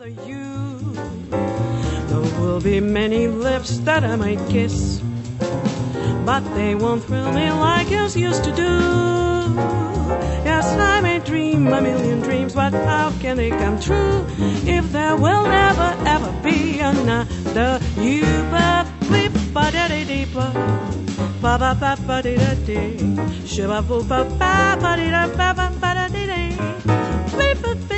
You. There will be many lips that I might kiss, but they won't thrill me like yours used to do. Yes, I may dream a million dreams, but how can they come true if there will never ever be another you? But weep ba da da dee ba ba ba ba ba da da dee, shiba ba ba ba da da ba ba da dee, weep ba.